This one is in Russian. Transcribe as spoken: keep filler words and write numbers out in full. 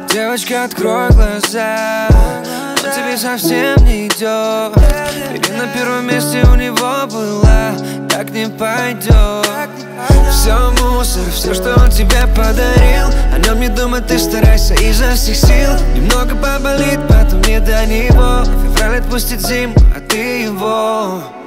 Девочка, открой глаза, он тебе совсем не идет. Или на первом месте у него была, так не пойдет. Все мусор, все, что он тебе подарил. О нем не думай, ты старайся изо всех сил. Немного поболит, потом не до него. Февраль отпустит зиму, а ты его.